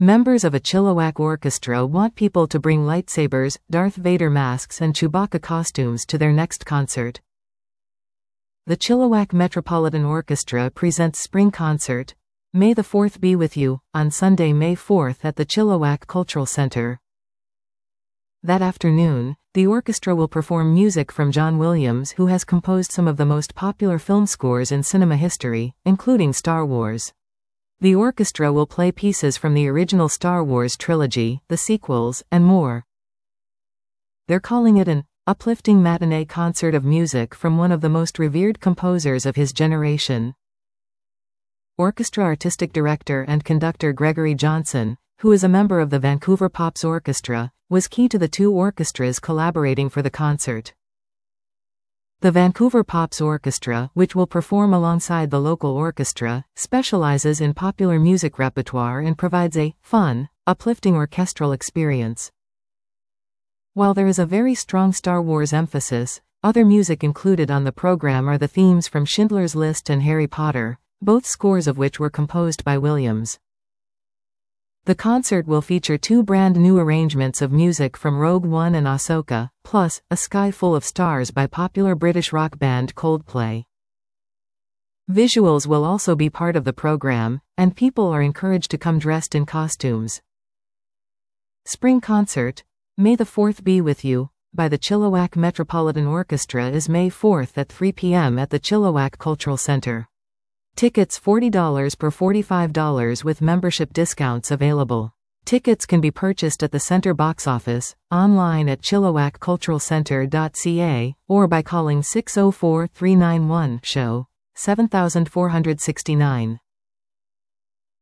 Members of a Chilliwack orchestra want people to bring lightsabers, Darth Vader masks and Chewbacca costumes to their next concert. The Chilliwack Metropolitan Orchestra presents Spring Concert. May the 4th be with you, on Sunday, May 4th at the Chilliwack Cultural Center. That afternoon, the orchestra will perform music from John Williams, who has composed some of the most popular film scores in cinema history, including Star Wars. The orchestra will play pieces from the original Star Wars trilogy, the sequels, and more. They're calling it an uplifting matinee concert of music from one of the most revered composers of his generation. Orchestra artistic director and conductor Gregory Johnson, who is a member of the Vancouver Pops Orchestra, was key to the two orchestras collaborating for the concert. The Vancouver Pops Orchestra, which will perform alongside the local orchestra, specializes in popular music repertoire and provides a fun, uplifting orchestral experience. While there is a very strong Star Wars emphasis, other music included on the program are the themes from Schindler's List and Harry Potter, both scores of which were composed by Williams. The concert will feature two brand new arrangements of music from Rogue One and Ahsoka, plus A Sky Full of Stars by popular British rock band Coldplay. Visuals will also be part of the program, and people are encouraged to come dressed in costumes. Spring Concert, May the 4th be with you, by the Chilliwack Metropolitan Orchestra is May 4th at 3 p.m. at the Chilliwack Cultural Center. Tickets $40 per $45 with membership discounts available. Tickets can be purchased at the center box office, online at chilliwackculturalcenter.ca, or by calling 604-391-SHOW 7469.